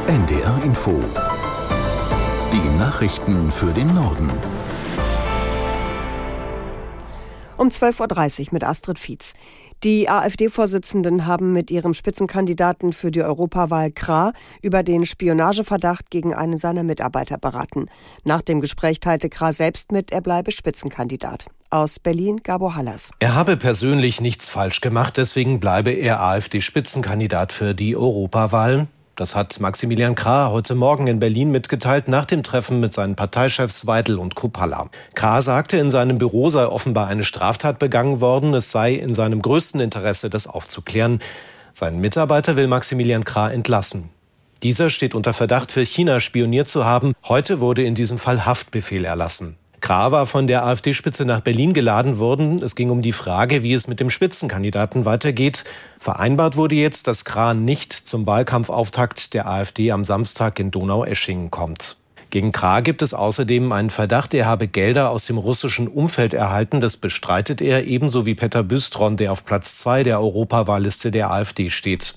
NDR Info. Die Nachrichten für den Norden. Um 12.30 Uhr mit Astrid Fietz. Die AfD-Vorsitzenden haben mit ihrem Spitzenkandidaten für die Europawahl Krah über den Spionageverdacht gegen einen seiner Mitarbeiter beraten. Nach dem Gespräch teilte Krah selbst mit, er bleibe Spitzenkandidat. Aus Berlin, Gabor Hallas. Er habe persönlich nichts falsch gemacht, deswegen bleibe er AfD-Spitzenkandidat für die Europawahlen. Das hat Maximilian Krah heute Morgen in Berlin mitgeteilt, nach dem Treffen mit seinen Parteichefs Weidel und Kuppalla. Krah sagte, in seinem Büro sei offenbar eine Straftat begangen worden. Es sei in seinem größten Interesse, das aufzuklären. Seinen Mitarbeiter will Maximilian Krah entlassen. Dieser steht unter Verdacht, für China spioniert zu haben. Heute wurde in diesem Fall Haftbefehl erlassen. Krah war von der AfD-Spitze nach Berlin geladen worden. Es ging um die Frage, wie es mit dem Spitzenkandidaten weitergeht. Vereinbart wurde jetzt, dass Krah nicht zum Wahlkampfauftakt der AfD am Samstag in Donaueschingen kommt. Gegen Krah gibt es außerdem einen Verdacht, er habe Gelder aus dem russischen Umfeld erhalten. Das bestreitet er, ebenso wie Petter Bystron, der auf Platz 2 der Europawahlliste der AfD steht.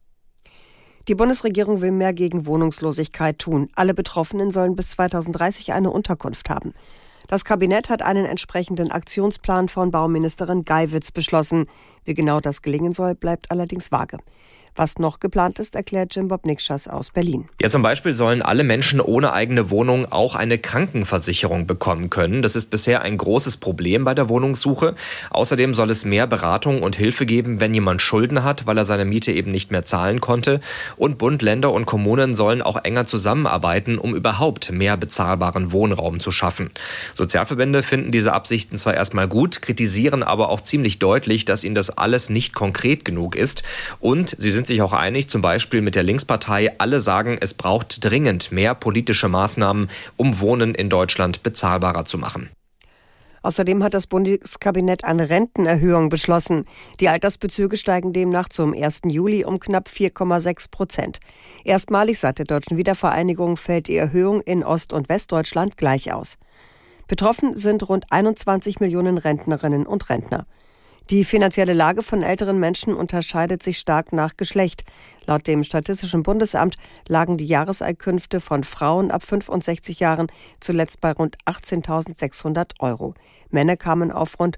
Die Bundesregierung will mehr gegen Wohnungslosigkeit tun. Alle Betroffenen sollen bis 2030 eine Unterkunft haben. Das Kabinett hat einen entsprechenden Aktionsplan von Bauministerin Geiwitz beschlossen. Wie genau das gelingen soll, bleibt allerdings vage. Was noch geplant ist, erklärt Jim Bob Nikschas aus Berlin. Ja, zum Beispiel sollen alle Menschen ohne eigene Wohnung auch eine Krankenversicherung bekommen können. Das ist bisher ein großes Problem bei der Wohnungssuche. Außerdem soll es mehr Beratung und Hilfe geben, wenn jemand Schulden hat, weil er seine Miete eben nicht mehr zahlen konnte. Und Bund, Länder und Kommunen sollen auch enger zusammenarbeiten, um überhaupt mehr bezahlbaren Wohnraum zu schaffen. Sozialverbände finden diese Absichten zwar erstmal gut, kritisieren aber auch ziemlich deutlich, dass ihnen das alles nicht konkret genug ist. Und sie sind sich auch einig, zum Beispiel mit der Linkspartei. Alle sagen, es braucht dringend mehr politische Maßnahmen, um Wohnen in Deutschland bezahlbarer zu machen. Außerdem hat das Bundeskabinett eine Rentenerhöhung beschlossen. Die Altersbezüge steigen demnach zum 1. Juli um knapp 4,6%. Erstmalig seit der Deutschen Wiedervereinigung fällt die Erhöhung in Ost- und Westdeutschland gleich aus. Betroffen sind rund 21 Millionen Rentnerinnen und Rentner. Die finanzielle Lage von älteren Menschen unterscheidet sich stark nach Geschlecht. Laut dem Statistischen Bundesamt lagen die Jahreseinkünfte von Frauen ab 65 Jahren zuletzt bei rund 18.600 €. Männer kamen auf rund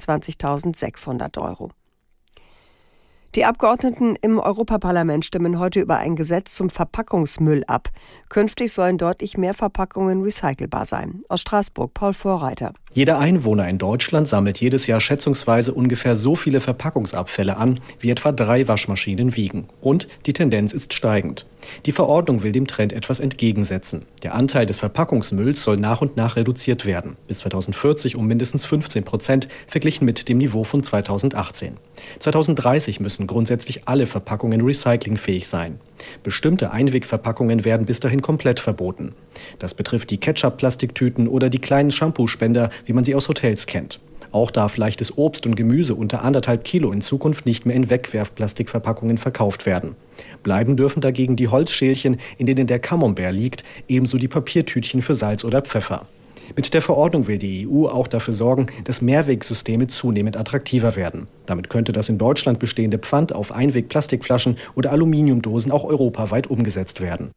25.600 €. Die Abgeordneten im Europaparlament stimmen heute über ein Gesetz zum Verpackungsmüll ab. Künftig sollen deutlich mehr Verpackungen recycelbar sein. Aus Straßburg, Paul Vorreiter. Jeder Einwohner in Deutschland sammelt jedes Jahr schätzungsweise ungefähr so viele Verpackungsabfälle an, wie etwa 3 Waschmaschinen wiegen. Und die Tendenz ist steigend. Die Verordnung will dem Trend etwas entgegensetzen. Der Anteil des Verpackungsmülls soll nach und nach reduziert werden. Bis 2040 um mindestens 15%, verglichen mit dem Niveau von 2018. 2030 müssen grundsätzlich alle Verpackungen recyclingfähig sein. Bestimmte Einwegverpackungen werden bis dahin komplett verboten. Das betrifft die Ketchup-Plastiktüten oder die kleinen Shampoo-Spender, wie man sie aus Hotels kennt. Auch darf leichtes Obst und Gemüse unter 1,5 Kilo in Zukunft nicht mehr in Wegwerfplastikverpackungen verkauft werden. Bleiben dürfen dagegen die Holzschälchen, in denen der Camembert liegt, ebenso die Papiertütchen für Salz oder Pfeffer. Mit der Verordnung will die EU auch dafür sorgen, dass Mehrwegsysteme zunehmend attraktiver werden. Damit könnte das in Deutschland bestehende Pfand auf Einweg-Plastikflaschen oder Aluminiumdosen auch europaweit umgesetzt werden.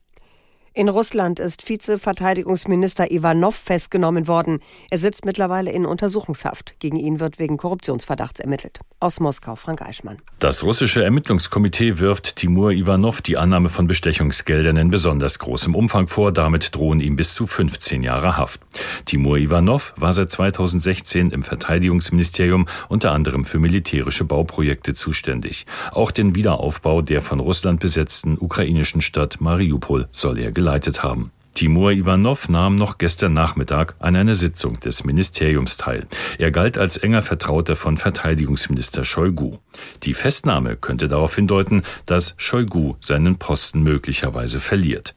In Russland ist Vize-Verteidigungsminister Iwanow festgenommen worden. Er sitzt mittlerweile in Untersuchungshaft. Gegen ihn wird wegen Korruptionsverdachts ermittelt. Aus Moskau, Frank Eichmann. Das russische Ermittlungskomitee wirft Timur Iwanow die Annahme von Bestechungsgeldern in besonders großem Umfang vor. Damit drohen ihm bis zu 15 Jahre Haft. Timur Iwanow war seit 2016 im Verteidigungsministerium unter anderem für militärische Bauprojekte zuständig. Auch den Wiederaufbau der von Russland besetzten ukrainischen Stadt Mariupol soll er geleitet haben. Timur Iwanow nahm noch gestern Nachmittag an einer Sitzung des Ministeriums teil. Er galt als enger Vertrauter von Verteidigungsminister Shoigu. Die Festnahme könnte darauf hindeuten, dass Shoigu seinen Posten möglicherweise verliert.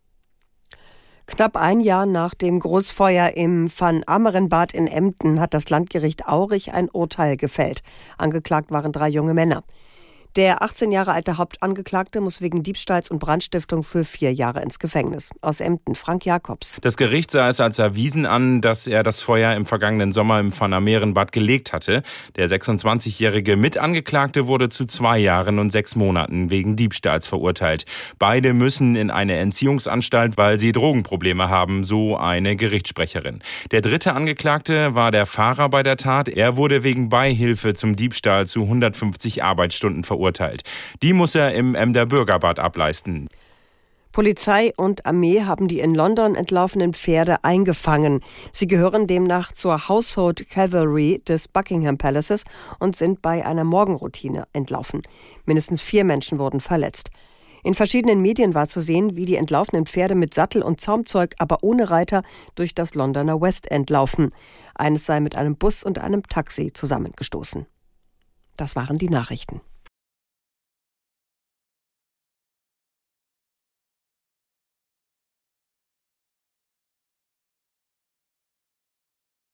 Knapp ein Jahr nach dem Großfeuer im Van-Ameren-Bad in Emden hat das Landgericht Aurich ein Urteil gefällt. Angeklagt waren 3 junge Männer. Der 18 Jahre alte Hauptangeklagte muss wegen Diebstahls und Brandstiftung für 4 Jahre ins Gefängnis. Aus Emden, Frank Jakobs. Das Gericht sah es als erwiesen an, dass er das Feuer im vergangenen Sommer im Van-Amerenbad gelegt hatte. Der 26-jährige Mitangeklagte wurde zu 2 Jahren und 6 Monaten wegen Diebstahls verurteilt. Beide müssen in eine Entziehungsanstalt, weil sie Drogenprobleme haben, so eine Gerichtssprecherin. Der dritte Angeklagte war der Fahrer bei der Tat. Er wurde wegen Beihilfe zum Diebstahl zu 150 Arbeitsstunden verurteilt. Die muss er im Emder Bürgerbad ableisten. Polizei und Armee haben die in London entlaufenen Pferde eingefangen. Sie gehören demnach zur Household Cavalry des Buckingham Palaces und sind bei einer Morgenroutine entlaufen. Mindestens 4 Menschen wurden verletzt. In verschiedenen Medien war zu sehen, wie die entlaufenen Pferde mit Sattel und Zaumzeug, aber ohne Reiter, durch das Londoner West End laufen. Eines sei mit einem Bus und einem Taxi zusammengestoßen. Das waren die Nachrichten.